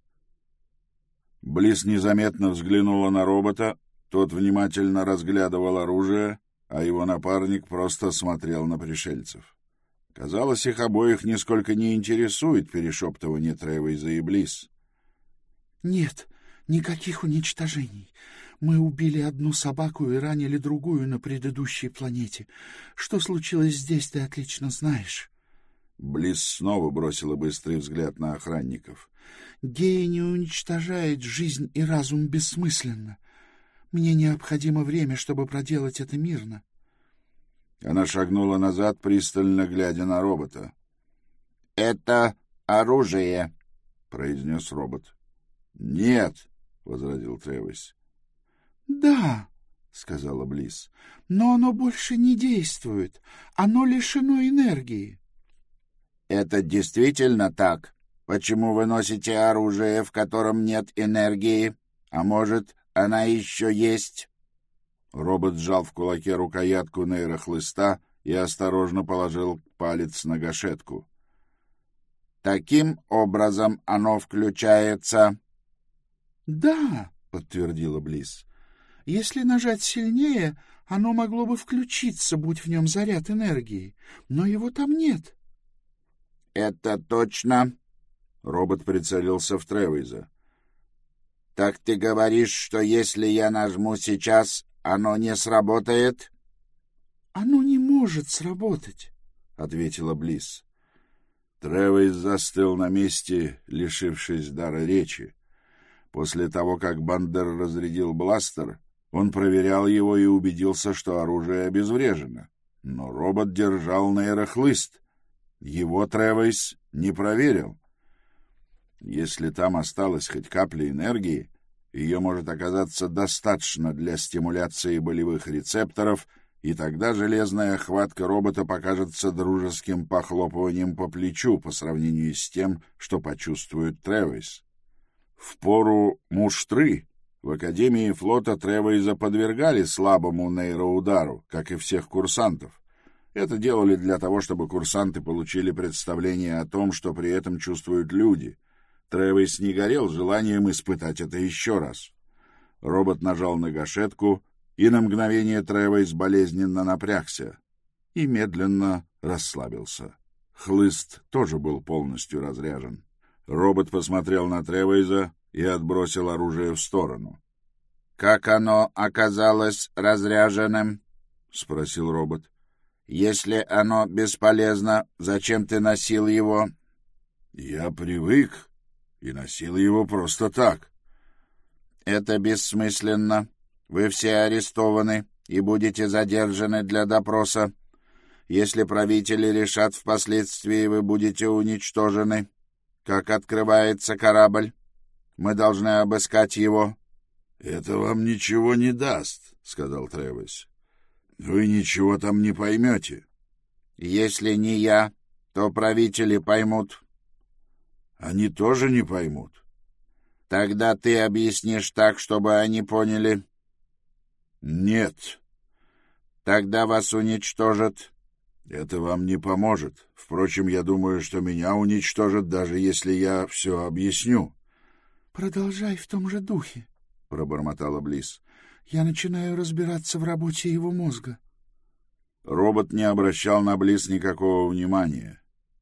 Близ незаметно взглянула на робота, тот внимательно разглядывал оружие, а его напарник просто смотрел на пришельцев. Казалось, их обоих нисколько не интересует перешептывание Тревиса и Близ. «Нет, никаких уничтожений. Мы убили одну собаку и ранили другую на предыдущей планете. Что случилось здесь, ты отлично знаешь. Близ снова бросила быстрый взгляд на охранников. Гея не уничтожает жизнь и разум бессмысленно. Мне необходимо время, чтобы проделать это мирно. Она шагнула назад, пристально глядя на робота. — Это оружие, — произнес робот. — Нет, — возразил Тревис. — Да, — сказала Близ, — но оно больше не действует. Оно лишено энергии. — Это действительно так? Почему вы носите оружие, в котором нет энергии? А может, она еще есть? Робот сжал в кулаке рукоятку нейрохлыста и осторожно положил палец на гашетку. — Таким образом оно включается? — Да, — подтвердила Близ. — Если нажать сильнее, оно могло бы включиться, будь в нем заряд энергии, но его там нет. — Это точно? Робот прицелился в Тревиза. — Так ты говоришь, что если я нажму сейчас, оно не сработает? — Оно не может сработать, — ответила Близ. Тревис застыл на месте, лишившись дара речи. После того, как Бандер разрядил бластер, он проверял его и убедился, что оружие обезврежено. Но робот держал нейрохлыст. Его Тревис не проверил. Если там осталась хоть капля энергии, ее может оказаться достаточно для стимуляции болевых рецепторов, и тогда железная хватка робота покажется дружеским похлопыванием по плечу по сравнению с тем, что почувствует Тревис. В пору муштры в Академии флота Тревиса подвергали слабому нейроудару, как и всех курсантов. Это делали для того, чтобы курсанты получили представление о том, что при этом чувствуют люди. Тревис не горел желанием испытать это еще раз. Робот нажал на гашетку, и на мгновение Тревис болезненно напрягся и медленно расслабился. Хлыст тоже был полностью разряжен. Робот посмотрел на Тревиса и отбросил оружие в сторону. — Как оно оказалось разряженным? — спросил робот. — Если оно бесполезно, зачем ты носил его? — Я привык и носил его просто так. — Это бессмысленно. Вы все арестованы и будете задержаны для допроса. Если правители решат впоследствии, вы будете уничтожены. Как открывается корабль? Мы должны обыскать его. — Это вам ничего не даст, — сказал Тревис. — Вы ничего там не поймете. — Если не я, то правители поймут. — Они тоже не поймут. — Тогда ты объяснишь так, чтобы они поняли. — Нет. — Тогда вас уничтожат. — Это вам не поможет. Впрочем, я думаю, что меня уничтожат, даже если я все объясню. — Продолжай в том же духе, — пробормотала Близ. — Я начинаю разбираться в работе его мозга. Робот не обращал на Близ никакого внимания.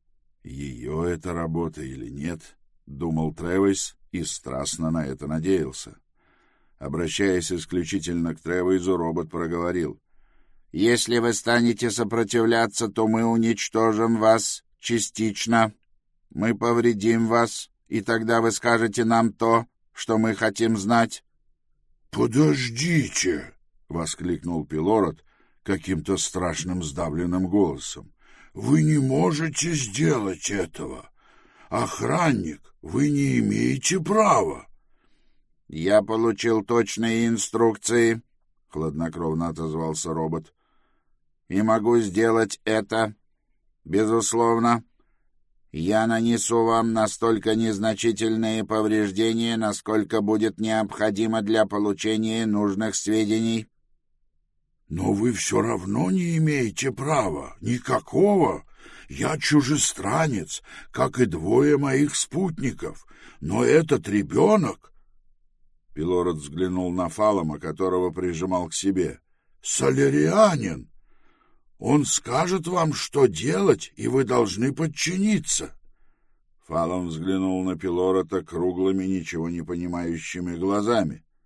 Ее это работа или нет, думал Тревис и страстно на это надеялся. Обращаясь исключительно к Тревису, робот проговорил. — Если вы станете сопротивляться, то мы уничтожим вас частично. Мы повредим вас, и тогда вы скажете нам то, что мы хотим знать. — Подождите! — воскликнул Пилород каким-то страшным сдавленным голосом. — Вы не можете сделать этого. Охранник, вы не имеете права. — Я получил точные инструкции, — хладнокровно отозвался робот. — И могу сделать это. Безусловно. Я нанесу вам настолько незначительные повреждения, насколько будет необходимо для получения нужных сведений. — Но вы все равно не имеете права. Никакого. Я чужестранец, как и двое моих спутников. Но этот ребенок... Пилород взглянул на Фалома, которого прижимал к себе. — Солерианин! Он скажет вам, что делать, и вы должны подчиниться. Фалом взглянул на Пилорота круглыми, ничего не понимающими глазами.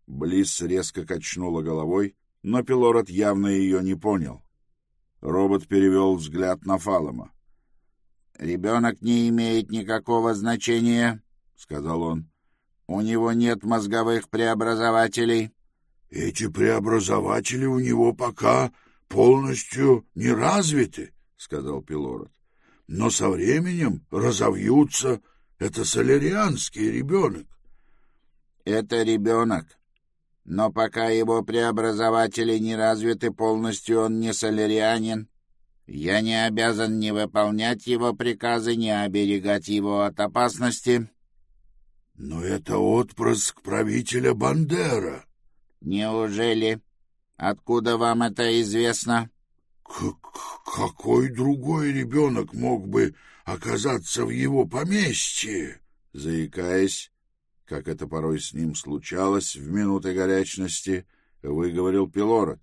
Близ резко качнула головой, но Пилород явно ее не понял. Робот перевел взгляд на Фалома. «Ребенок не имеет никакого значения», — сказал он. «У него нет мозговых преобразователей». «Эти преобразователи у него пока полностью не развиты», — сказал Пилород. «Но со временем разовьются. Это солерианский ребенок». «Это ребенок. Но пока его преобразователи не развиты полностью, он не солерианин. Я не обязан ни выполнять его приказы, ни оберегать его от опасности». «Но это отпрыск правителя Бандера». «Неужели? Откуда вам это известно?» К «Какой другой ребенок мог бы оказаться в его поместье?» Заикаясь, как это порой с ним случалось в минуты горячности, выговорил Пилород.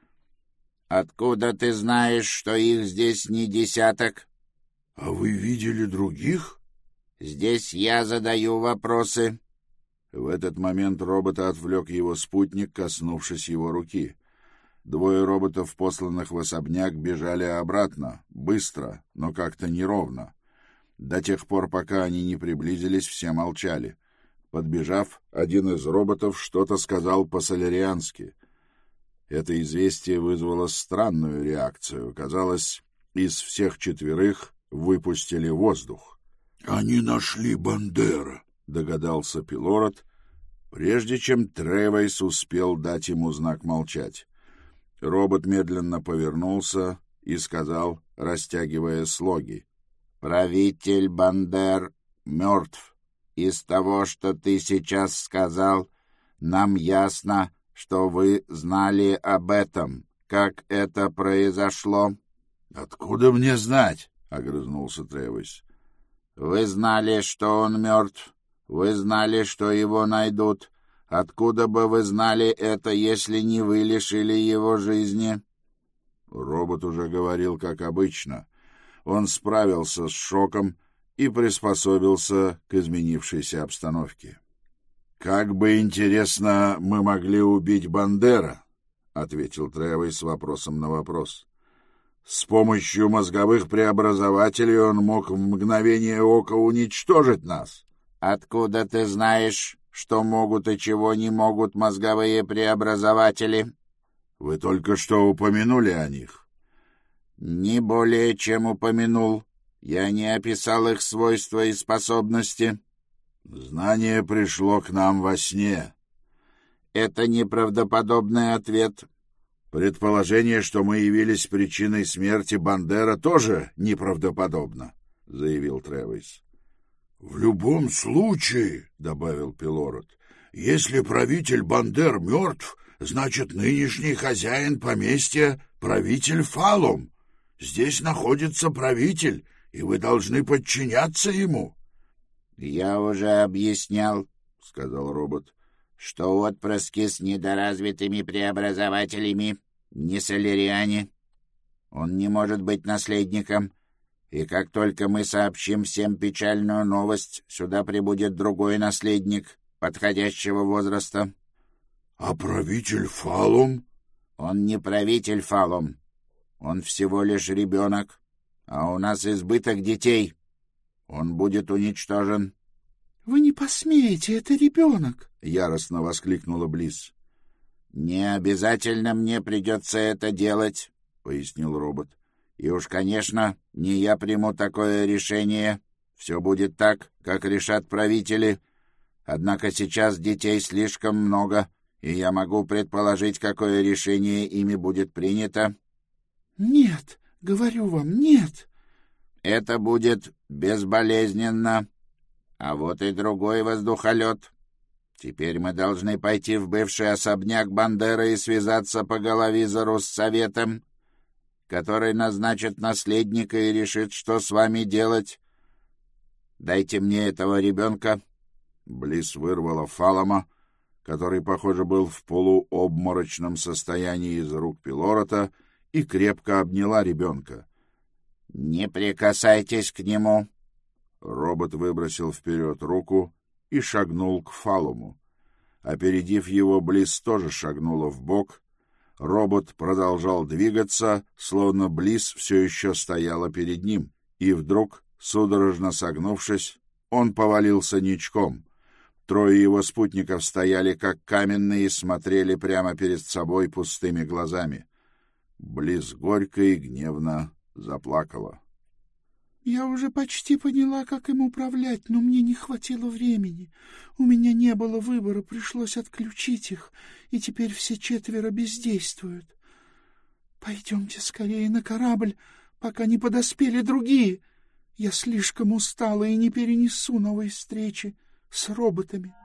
«Откуда ты знаешь, что их здесь не десяток?» «А вы видели других?» «Здесь я задаю вопросы». В этот момент робота отвлек его спутник, коснувшись его руки. Двое роботов, посланных в особняк, бежали обратно, быстро, но как-то неровно. До тех пор, пока они не приблизились, все молчали. Подбежав, один из роботов что-то сказал по-солериански. Это известие вызвало странную реакцию. Казалось, из всех четверых выпустили воздух. «Они нашли Бандера», — догадался Пилород, прежде чем Тревейс успел дать ему знак молчать. Робот медленно повернулся и сказал, растягивая слоги: «Правитель Бандер мертв. Из того, что ты сейчас сказал, нам ясно, что вы знали об этом. Как это произошло?» «Откуда мне знать?» — огрызнулся Тревейс. «Вы знали, что он мертв. Вы знали, что его найдут. Откуда бы вы знали это, если не вы лишили его жизни?» Робот уже говорил, как обычно. Он справился с шоком и приспособился к изменившейся обстановке. «Как бы интересно мы могли убить Бандера?» — ответил Тревейс с вопросом на вопрос. «С помощью мозговых преобразователей он мог в мгновение ока уничтожить нас». «Откуда ты знаешь, что могут и чего не могут мозговые преобразователи?» «Вы только что упомянули о них». «Не более чем упомянул. Я не описал их свойства и способности». «Знание пришло к нам во сне». «Это неправдоподобный ответ». «Предположение, что мы явились причиной смерти Бандера, тоже неправдоподобно», — заявил Тревейс. «В любом случае, — добавил Пилород, — если правитель Бандер мертв, значит, нынешний хозяин поместья — правитель Фалом. Здесь находится правитель, и вы должны подчиняться ему». «Я уже объяснял, — сказал робот, — что отпрыски с недоразвитыми преобразователями не солериане. Он не может быть наследником, и как только мы сообщим всем печальную новость, сюда прибудет другой наследник подходящего возраста». «А правитель Фалом?» «Он не правитель Фалом. Он всего лишь ребенок, а у нас избыток детей. Он будет уничтожен». «Вы не посмеете, это ребенок!» — яростно воскликнула Близ. «Не обязательно мне придется это делать», — пояснил робот. «И уж, конечно, не я приму такое решение. Все будет так, как решат правители. Однако сейчас детей слишком много, и я могу предположить, какое решение ими будет принято». «Нет, говорю вам, нет». «Это будет безболезненно. А вот и другой воздухолет. Теперь мы должны пойти в бывший особняк Бандеры и связаться по головизору с советом, который назначит наследника и решит, что с вами делать. Дайте мне этого ребенка». Близ вырвала Фалома, который, похоже, был в полуобморочном состоянии, из рук Пилорота, и крепко обняла ребенка. «Не прикасайтесь к нему». Робот выбросил вперед руку и шагнул к Фалому. Опередив его, Близ тоже шагнула вбок. Робот продолжал двигаться, словно Близ все еще стояла перед ним. И вдруг, судорожно согнувшись, он повалился ничком. Трое его спутников стояли как каменные и смотрели прямо перед собой пустыми глазами. Близ горько и гневно заплакала. Я уже почти поняла, как им управлять, но мне не хватило времени. У меня не было выбора, пришлось отключить их, и теперь все четверо бездействуют. Пойдемте скорее на корабль, пока не подоспели другие. Я слишком устала и не перенесу новой встречи с роботами.